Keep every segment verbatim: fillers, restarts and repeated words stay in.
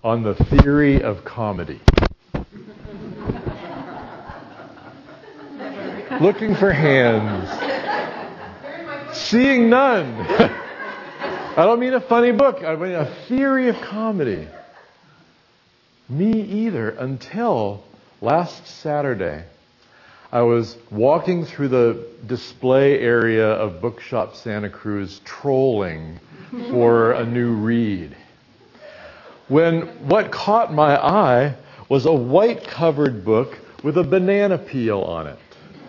on the theory of comedy. Looking for hands. Seeing none. I don't mean a funny book. I mean a theory of comedy. Me either, until last Saturday. I was walking through the display area of Bookshop Santa Cruz, trolling for a new read, when what caught my eye was a white-covered book with a banana peel on it.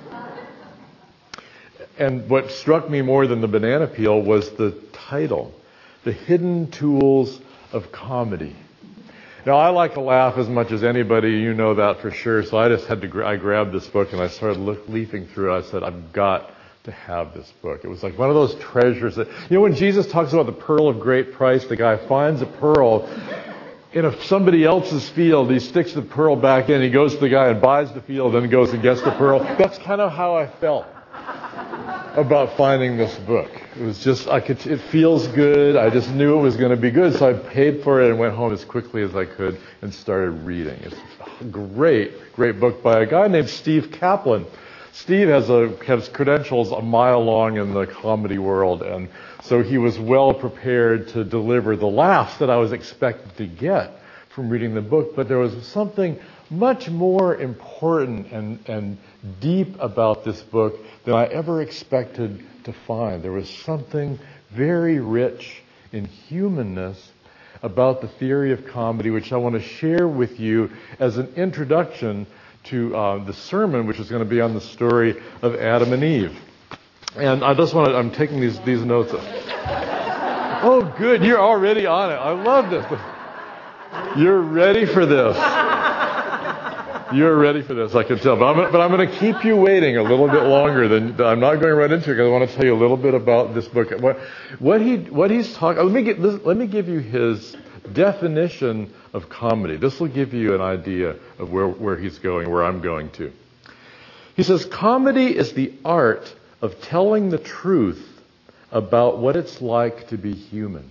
And what struck me more than the banana peel was the title, The Hidden Tools of Comedy. Now, I like to laugh as much as anybody, you know that for sure, so I just had to, gra- I grabbed this book and I started look, leafing through it. I said, I've got to have this book. It was like one of those treasures that, you know, when Jesus talks about the pearl of great price, the guy finds a pearl in a, somebody else's field, he sticks the pearl back in, he goes to the guy and buys the field, then goes and gets the pearl. That's kind of how I felt about finding this book. It was just, I could, it feels good. I just knew it was going to be good. So I paid for it and went home as quickly as I could and started reading. It's a great, great book by a guy named Steve Kaplan. Steve has a, has credentials a mile long in the comedy world. And so he was well prepared to deliver the laughs that I was expected to get from reading the book. But there was something much more important and, and deep about this book than I ever expected to find. There was something very rich in humanness about the theory of comedy, which I want to share with you as an introduction to uh, the sermon, which is going to be on the story of Adam and Eve. And I just want to, I'm taking these, these notes. Oh, good. You're already on it. I love this. You're ready for this. You're ready for this, I can tell. But I'm, but I'm going to keep you waiting a little bit longer than I'm not going right into it because I want to tell you a little bit about this book. What, what he what he's talking. Let me get this, let me give you his definition of comedy. This will give you an idea of where where he's going, where I'm going to. He says comedy is the art of telling the truth about what it's like to be human.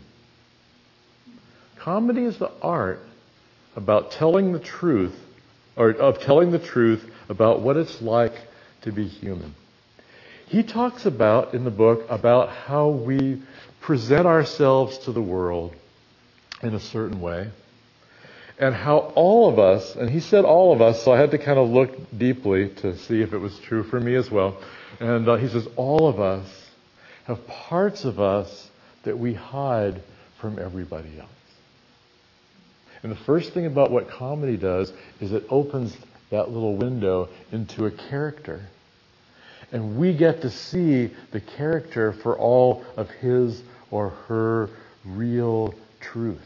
Comedy is the art about telling the truth. Or of telling the truth about what it's like to be human. He talks about, in the book, about how we present ourselves to the world in a certain way. And how all of us, and he said all of us, so I had to kind of look deeply to see if it was true for me as well. And uh, he says all of us have parts of us that we hide from everybody else. And the first thing about what comedy does is it opens that little window into a character. And we get to see the character for all of his or her real truth.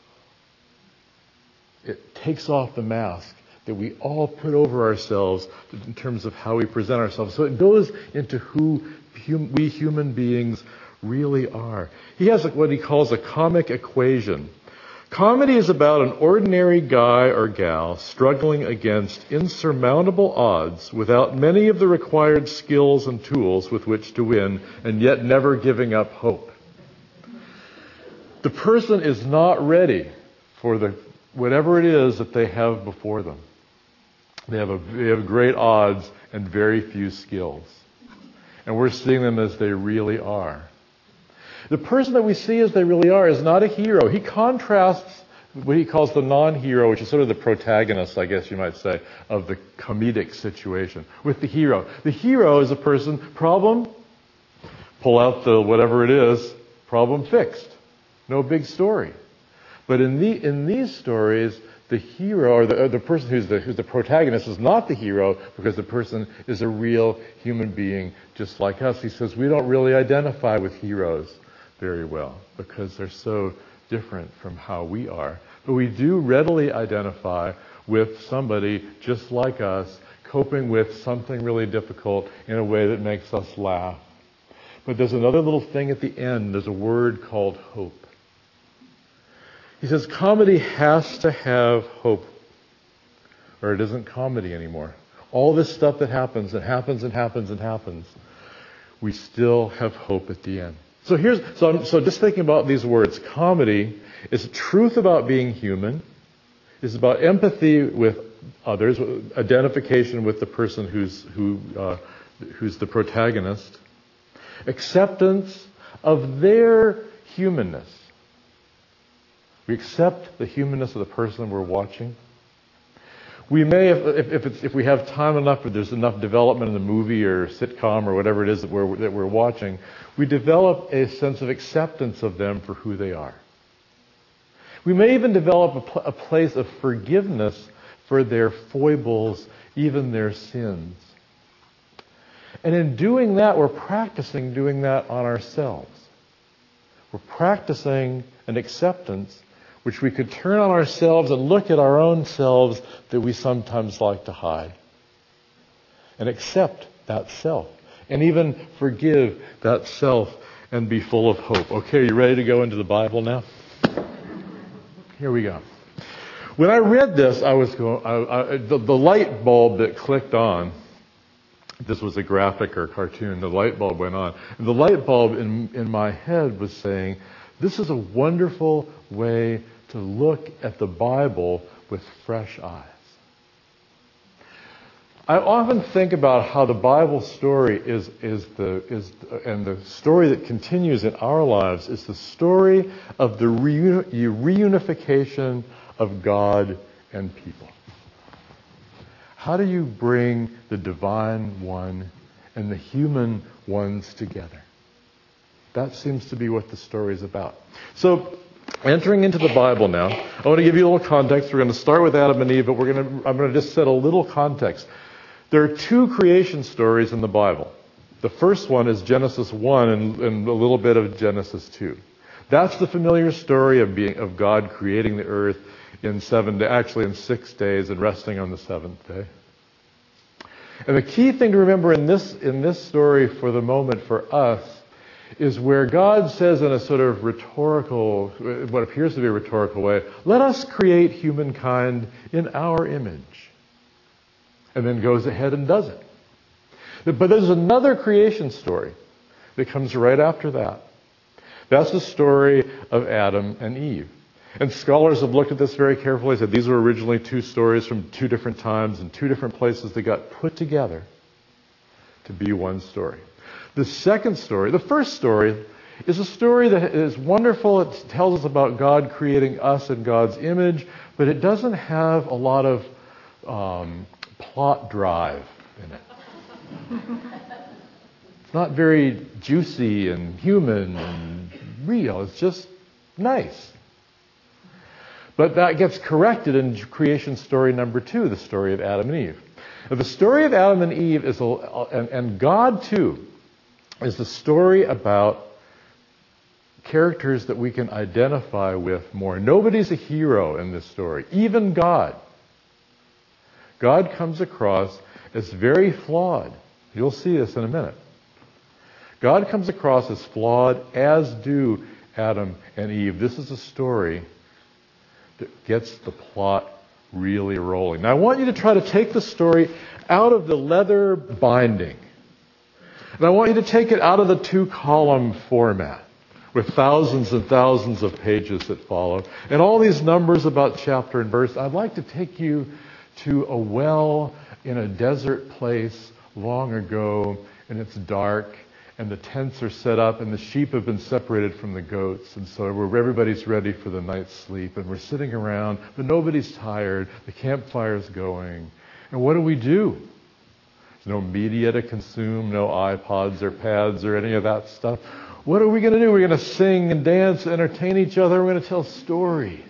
It takes off the mask that we all put over ourselves in terms of how we present ourselves. So it goes into who hum- we human beings really are. He has what he calls a comic equation. Comedy is about an ordinary guy or gal struggling against insurmountable odds without many of the required skills and tools with which to win, and yet never giving up hope. The person is not ready for the whatever it is that they have before them. They have a, they have great odds and very few skills. And we're seeing them as they really are. The person that we see as they really are is not a hero. He contrasts what he calls the non-hero, which is sort of the protagonist, I guess you might say, of the comedic situation, with the hero. The hero is a person, problem, pull out the whatever it is, problem fixed. No big story. But in the in these stories, the hero, or the, or the person who's the, who's the protagonist, is not the hero because the person is a real human being just like us. He says we don't really identify with heroes very well because they're so different from how we are. But we do readily identify with somebody just like us, coping with something really difficult in a way that makes us laugh. But there's another little thing at the end. There's a word called hope. He says comedy has to have hope, or it isn't comedy anymore. All this stuff that happens and happens and happens and happens, we still have hope at the end. So here's so I'm, so just thinking about these words. Comedy is truth about being human. is about empathy with others, identification with the person who's who uh, who's the protagonist, acceptance of their humanness. We accept the humanness of the person we're watching. We may, if, if, it's, if we have time enough, or there's enough development in the movie or sitcom or whatever it is that we're, that we're watching, we develop a sense of acceptance of them for who they are. We may even develop a, pl- a place of forgiveness for their foibles, even their sins. And in doing that, we're practicing doing that on ourselves. We're practicing an acceptance which we could turn on ourselves and look at our own selves that we sometimes like to hide. And accept that self. And even forgive that self and be full of hope. Okay, are you ready to go into the Bible now? Here we go. When I read this, I was going, I, I, the, the light bulb that clicked on, this was a graphic or cartoon, the light bulb went on. And the light bulb in, in my head was saying, this is a wonderful way to look at the Bible with fresh eyes. I often think about how the Bible story is, is the, is, and the story that continues in our lives is the story of the reuni- reunification of God and people. How do you bring the divine one and the human ones together? That seems to be what the story is about. So, entering into the Bible now, I want to give you a little context. We're going to start with Adam and Eve, but we're going to, I'm going to just set a little context. There are two creation stories in the Bible. The first one is Genesis one and, and a little bit of Genesis two. That's the familiar story of being of God creating the earth in seven, actually in six days and resting on the seventh day. And the key thing to remember in this in this story for the moment for us is where God says in a sort of rhetorical, what appears to be a rhetorical way, let us create humankind in our image. And then goes ahead and does it. But there's another creation story that comes right after that. That's the story of Adam and Eve. And scholars have looked at this very carefully. Said these were originally two stories from two different times and two different places that got put together to be one story. The second story, the first story, is a story that is wonderful. It tells us about God creating us in God's image, but it doesn't have a lot of um, plot drive in it. It's not very juicy and human and real. It's just nice. But that gets corrected in creation story number two, the story of Adam and Eve. Now, the story of Adam and Eve is, a, and, and God too, is the story about characters that we can identify with more. Nobody's a hero in this story, even God. God comes across as very flawed. You'll see this in a minute. God comes across as flawed, as do Adam and Eve. This is a story that gets the plot really rolling. Now I want you to try to take the story out of the leather binding. And I want you to take it out of the two-column format with thousands and thousands of pages that follow. And all these numbers about chapter and verse. I'd like to take you to a well in a desert place long ago, and it's dark, and the tents are set up, and the sheep have been separated from the goats, and so we're, everybody's ready for the night's sleep, and we're sitting around, but nobody's tired, the campfire's going, and what do we do? There's no media to consume, no iPods or pads or any of that stuff. What are we going to do? We're going to sing and dance, entertain each other, we're going to tell stories.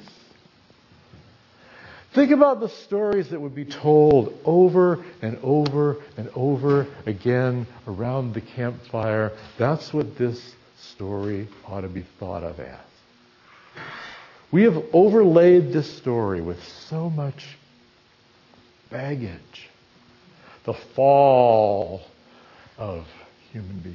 Think about the stories that would be told over and over and over again around the campfire. That's what this story ought to be thought of as. We have overlaid this story with so much baggage. The fall of human beings.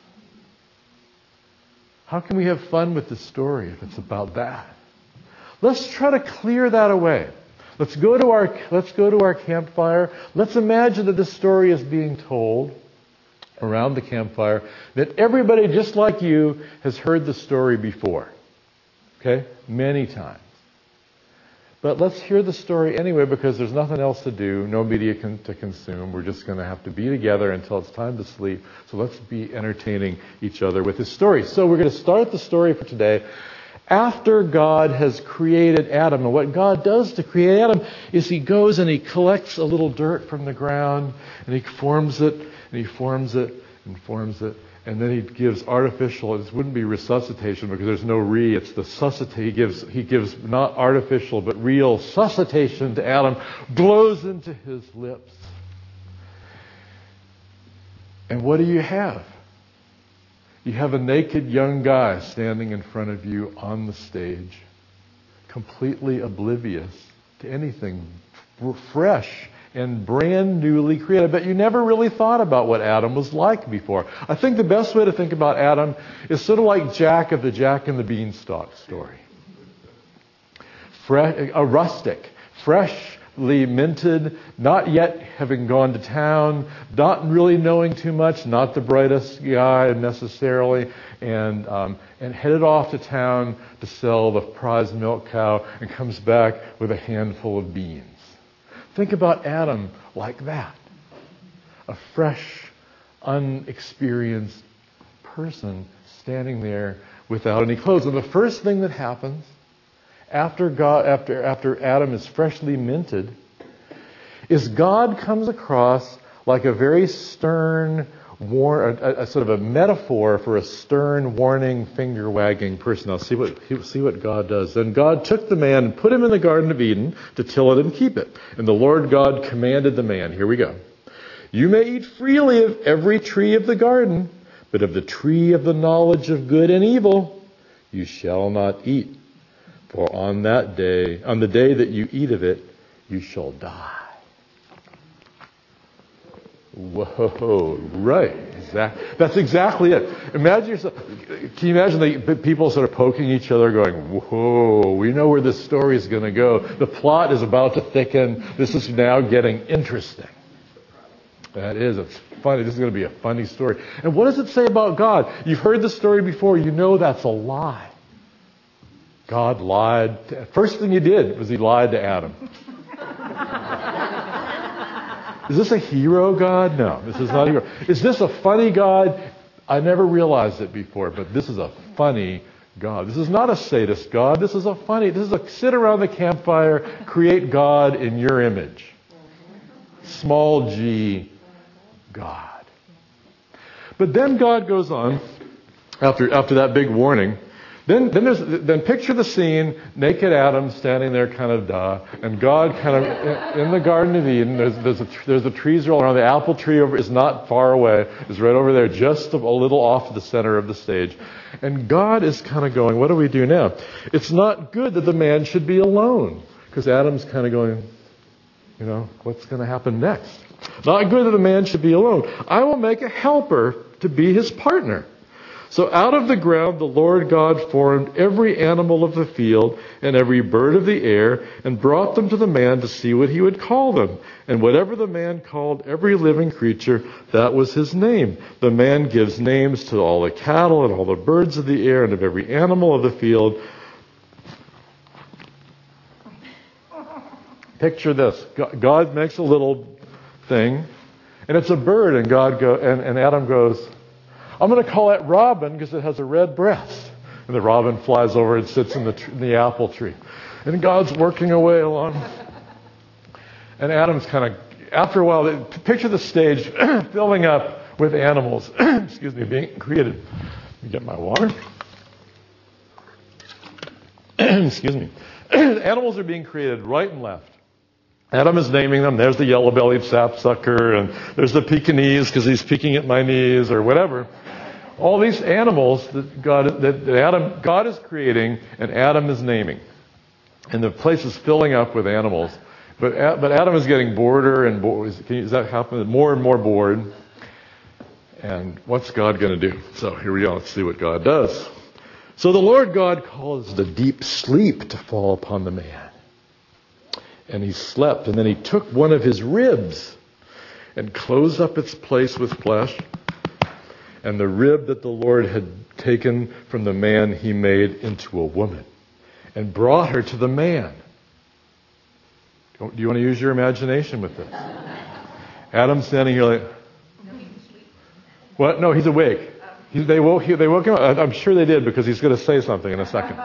How can we have fun with this story if it's about that? Let's try to clear that away. Let's go to our let's go to our campfire. Let's imagine that this story is being told around the campfire, that everybody just like you has heard the story before. Okay? Many times. But let's hear the story anyway, because there's nothing else to do, no media con- to consume. We're just going to have to be together until it's time to sleep. So let's be entertaining each other with this story. So we're going to start the story for today after God has created Adam. And what God does to create Adam is he goes and he collects a little dirt from the ground, and he forms it, and he forms it, and forms it. And then he gives artificial, it wouldn't be resuscitation because there's no re, it's the suscitate. He gives, he gives not artificial, but real suscitation to Adam, blows into his lips. And what do you have? You have a naked young guy standing in front of you on the stage, completely oblivious to anything, fresh and brand newly created. But you never really thought about what Adam was like before. I think the best way to think about Adam is sort of like Jack of the Jack and the Beanstalk story. Fresh, a rustic, freshly minted, not yet having gone to town, not really knowing too much, not the brightest guy necessarily, and um, and headed off to town to sell the prize milk cow, and comes back with a handful of beans. Think about Adam like that. A fresh, unexperienced person standing there without any clothes. And the first thing that happens after God, after, after Adam is freshly minted, is God comes across like a very stern, war, a, a sort of a metaphor for a stern, warning, finger-wagging person. Now see what see what God does. Then God took the man and put him in the Garden of Eden to till it and keep it. And the Lord God commanded the man, here we go, you may eat freely of every tree of the garden, but of the tree of the knowledge of good and evil you shall not eat. For on that day, on the day that you eat of it, you shall die. Whoa, right. Exactly. That's exactly it. Imagine yourself, can you imagine the people sort of poking each other going, whoa, we know where this story is going to go. The plot is about to thicken. This is now getting interesting. That is, it's funny. This is going to be a funny story. And what does it say about God? You've heard the story before. You know that's a lie. God lied. To, first thing he did was he lied to Adam. Is this a hero God? No, this is not a hero. Is this a funny God? I never realized it before, but this is a funny God. This is not a sadist God. This is a funny, this is a sit around the campfire, create God in your image. Small g God. But then God goes on, after, after that big warning, Then, then, there's, then picture the scene, naked Adam standing there kind of duh, and God kind of in the Garden of Eden, there's, there's, a, there's the trees all around, the apple tree over, is not far away, is right over there, just a little off the center of the stage. And God is kind of going, what do we do now? It's not good that the man should be alone, because Adam's kind of going, you know, what's going to happen next? Not good that the man should be alone. I will make a helper to be his partner. So out of the ground the Lord God formed every animal of the field and every bird of the air and brought them to the man to see what he would call them. And whatever the man called every living creature, that was his name. The man gives names to all the cattle and all the birds of the air and of every animal of the field. Picture this. God makes a little thing, and it's a bird, and God go and, and Adam goes, I'm going to call it Robin because it has a red breast. And the robin flies over and sits in the, tr- in the apple tree. And God's working away along. And Adam's kind of, after a while, they, picture the stage filling up with animals, excuse me, being created. Let me get my water. Excuse me. Animals are being created right and left. Adam is naming them. There's the yellow-bellied sapsucker, and there's the Pekingese because he's peeking at my knees or whatever. All these animals that God, that Adam, God is creating and Adam is naming. And the place is filling up with animals. But, but Adam is getting boarder and bored. Is that happening? More and more bored. And what's God going to do? So here we go. Let's see what God does. So the Lord God caused the deep sleep to fall upon the man. And he slept, and then he took one of his ribs and closed up its place with flesh. And the rib that the Lord had taken from the man he made into a woman and brought her to the man. Do you want to use your imagination with this? Adam's standing here like, what? No, he's awake. He, they, woke, he, they woke him up. I'm sure they did because he's going to say something in a second.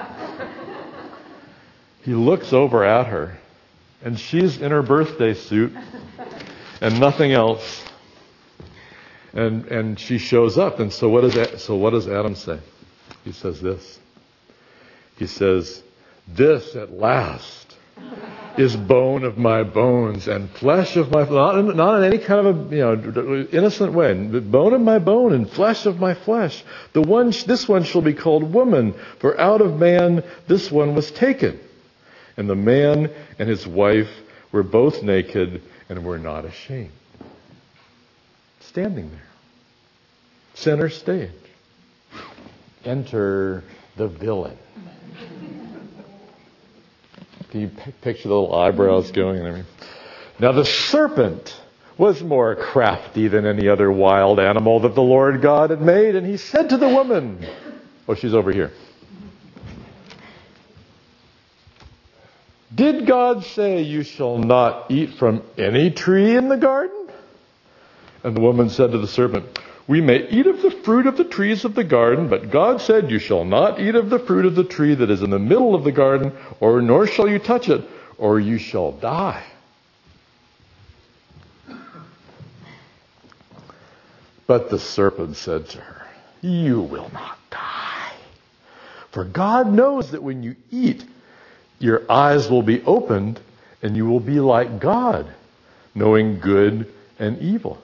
He looks over at her, and she's in her birthday suit and nothing else. And and she shows up. And so what does so what does Adam say? He says this. He says, "This at last is bone of my bones and flesh of my not in, not in any kind of a you know innocent way. Bone of my bone and flesh of my flesh. The one this one shall be called woman, for out of man this one was taken. And the man and his wife were both naked and were not ashamed." Standing there, center stage. Enter the villain. Can you p- picture the little eyebrows going and everything? Now the serpent was more crafty than any other wild animal that the Lord God had made, and he said to the woman, oh, she's over here. "Did God say you shall not eat from any tree in the garden?" And the woman said to the serpent, "We may eat of the fruit of the trees of the garden, but God said you shall not eat of the fruit of the tree that is in the middle of the garden, or nor shall you touch it, or you shall die." But the serpent said to her, "You will not die. For God knows that when you eat, your eyes will be opened, and you will be like God, knowing good and evil."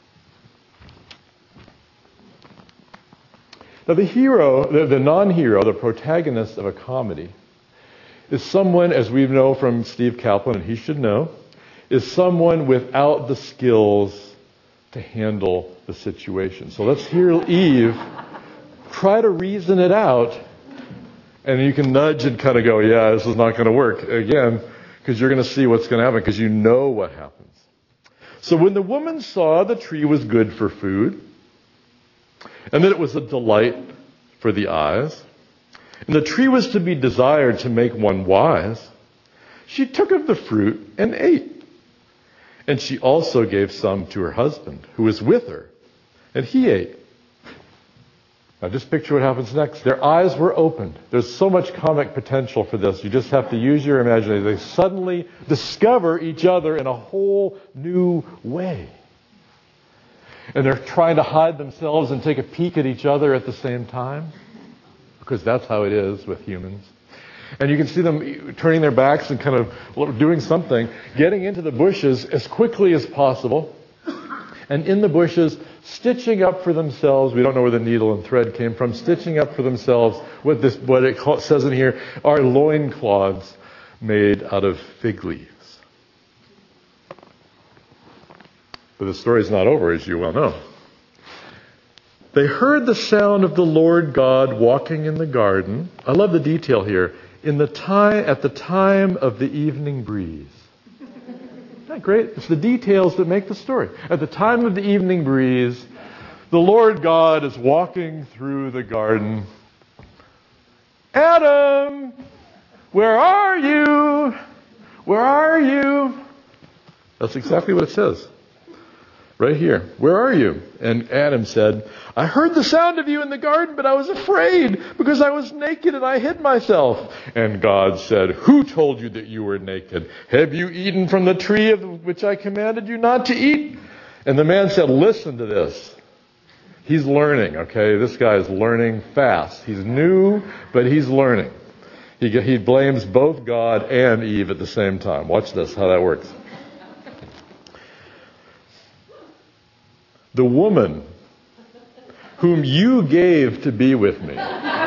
Now the hero, the, the non-hero, the protagonist of a comedy is someone, as we know from Steve Kaplan, and he should know, is someone without the skills to handle the situation. So let's hear Eve try to reason it out, and you can nudge and kind of go, yeah, this is not going to work again, because you're going to see what's going to happen, because you know what happens. So when the woman saw the tree was good for food, and that it was a delight for the eyes, and the tree was to be desired to make one wise, she took of the fruit and ate. And she also gave some to her husband, who was with her, and he ate. Now just picture what happens next. Their eyes were opened. There's so much comic potential for this. You just have to use your imagination. They suddenly discover each other in a whole new way. And they're trying to hide themselves and take a peek at each other at the same time, because that's how it is with humans. And you can see them turning their backs and kind of doing something, getting into the bushes as quickly as possible, and in the bushes, stitching up for themselves, we don't know where the needle and thread came from, stitching up for themselves what this, what it says in here, are loincloths made out of fig leaves. But the story's not over, as you well know. They heard the sound of the Lord God walking in the garden. I love the detail here. In the time, at the time of the evening breeze. Isn't that great? It's the details that make the story. At the time of the evening breeze, the Lord God is walking through the garden. "Adam, where are you? Where are you?" That's exactly what it says. Right here. "Where are you?" And Adam said, "I heard the sound of you in the garden, but I was afraid because I was naked and I hid myself." And God said, "Who told you that you were naked? Have you eaten from the tree of which I commanded you not to eat?" And the man said, listen to this. He's learning, okay? This guy is learning fast. He's new, but he's learning. He, he blames both God and Eve at the same time. Watch this, how that works. "The woman whom you gave to be with me."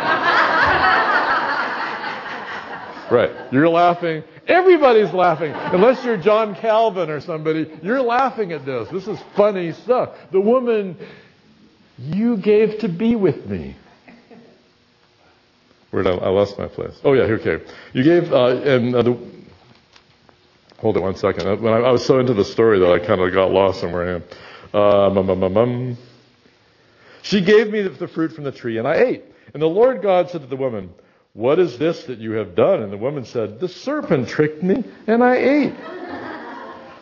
Right. You're laughing. Everybody's laughing. Unless you're John Calvin or somebody, you're laughing at this. This is funny stuff. "The woman you gave to be with me." Where did I, I lost my place? Oh yeah, okay. You gave, uh, and uh, the, hold it one second. When I, I was so into the story that I kind of got lost somewhere I am. Um, um, um, um, um. "She gave me the fruit from the tree, and I ate. And the Lord God said to the woman, 'What is this that you have done?' And the woman said, 'The serpent tricked me, and I ate.'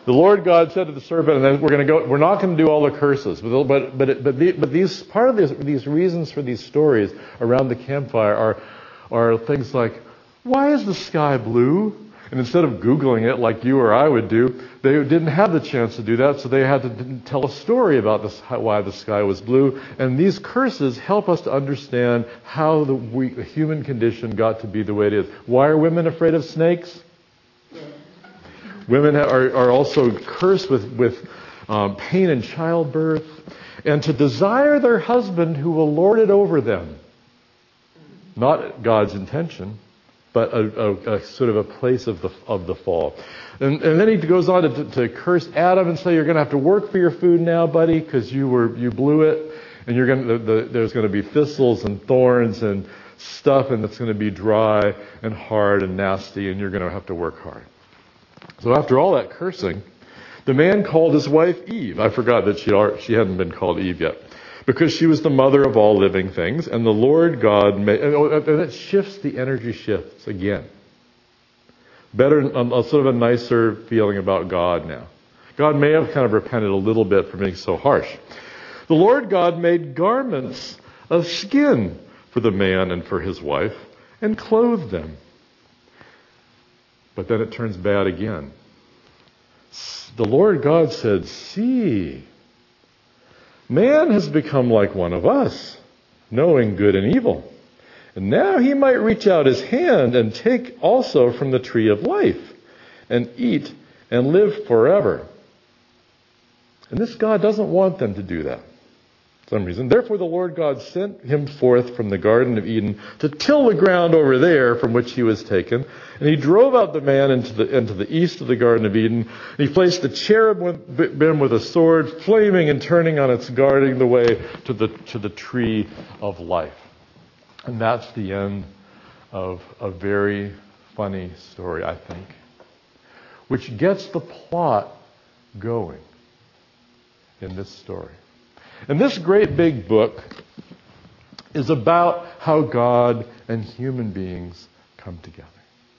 The Lord God said to the serpent, and then we're going to go. We're not going to do all the curses, but but but but, the, but these part of this, these reasons for these stories around the campfire are are things like, why is the sky blue? And instead of Googling it like you or I would do, they didn't have the chance to do that, so they had to tell a story about this, why the sky was blue. And these curses help us to understand how the, we, the human condition got to be the way it is. Why are women afraid of snakes? Women are, are also cursed with, with um, pain in childbirth, and to desire their husband who will lord it over them. Not God's intention, but a, a, a sort of a place of the of the fall. And, and then he goes on to, to curse Adam and say, you're going to have to work for your food now, buddy, because you were you blew it, and you're going to, the, there's going to be thistles and thorns and stuff, and it's going to be dry and hard and nasty, and you're going to have to work hard. So after all that cursing, the man called his wife Eve. I forgot that she she hadn't been called Eve yet, because she was the mother of all living things, and the Lord God made, and it shifts the energy shifts again. Better, a, a sort of a nicer feeling about God now. God may have kind of repented a little bit for being so harsh. The Lord God made garments of skin for the man and for his wife, and clothed them. But then it turns bad again. The Lord God said, see, man has become like one of us, knowing good and evil. And now he might reach out his hand and take also from the tree of life and eat and live forever. And this God doesn't want them to do that for some reason. Therefore the Lord God sent him forth from the Garden of Eden to till the ground over there from which he was taken. And he drove out the man into the into the east of the Garden of Eden. And he placed the cherubim with a sword, flaming and turning on its guarding the way to the to the tree of life. And that's the end of a very funny story, I think, which gets the plot going in this story. And this great big book is about how God and human beings come together.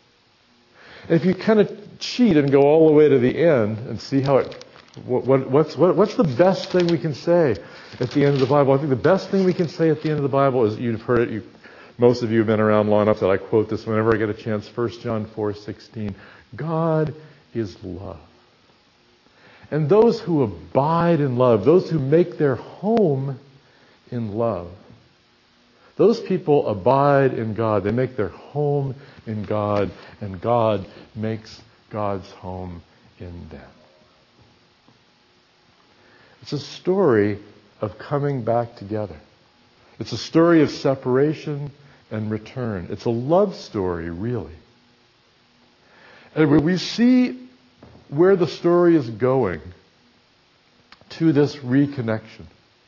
And if you kind of cheat and go all the way to the end and see how it, what, what, what's, what, what's the best thing we can say at the end of the Bible? I think the best thing we can say at the end of the Bible is, you've heard it, you, most of you have been around long enough that I quote this whenever I get a chance, First John four sixteen. God is love. And those who abide in love, those who make their home in love, those people abide in God. They make their home in God, and God makes God's home in them. It's a story of coming back together. It's a story of separation and return. It's a love story, really. And we see where the story is going to this reconnection.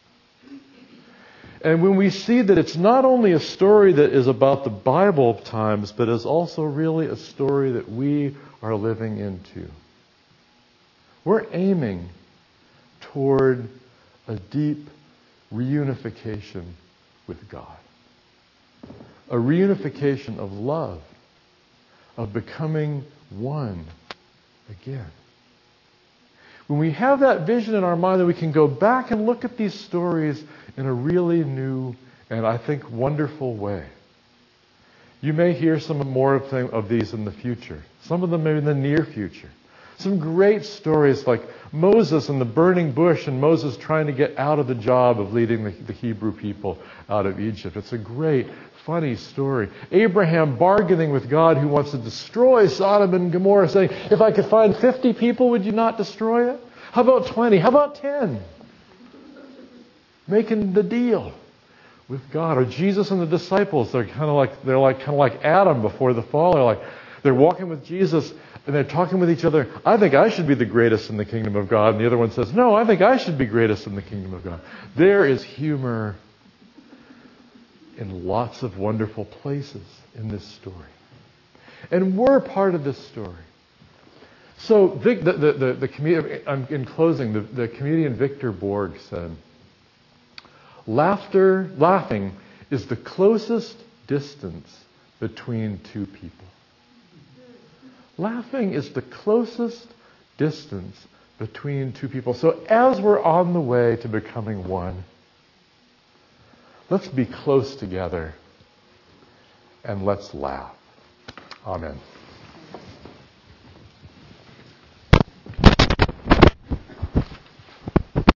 And when we see that it's not only a story that is about the Bible times, but is also really a story that we are living into. We're aiming toward a deep reunification with God. A reunification of love, of becoming one again. When we have that vision in our mind, then we can go back and look at these stories in a really new and, I think, wonderful way. You may hear some more of, them, of these in the future. Some of them maybe in the near future. Some great stories like Moses and the burning bush, and Moses trying to get out of the job of leading the, the Hebrew people out of Egypt. It's a great, funny story. Abraham bargaining with God who wants to destroy Sodom and Gomorrah, saying, if I could find fifty people, would you not destroy it? How about twenty? How about ten? Making the deal with God. Or Jesus and the disciples, they're kind of like they're like kind of like Adam before the fall. They're like they're walking with Jesus and they're talking with each other. I think I should be the greatest in the kingdom of God. And the other one says, no, I think I should be greatest in the kingdom of God. There is humor in lots of wonderful places in this story. And we're part of this story. So Vic, the, the, the, the comedian, in closing, the, the comedian Victor Borg said, Laughter, laughing is the closest distance between two people. Laughing is the closest distance between two people. So as we're on the way to becoming one, let's be close together and let's laugh. Amen.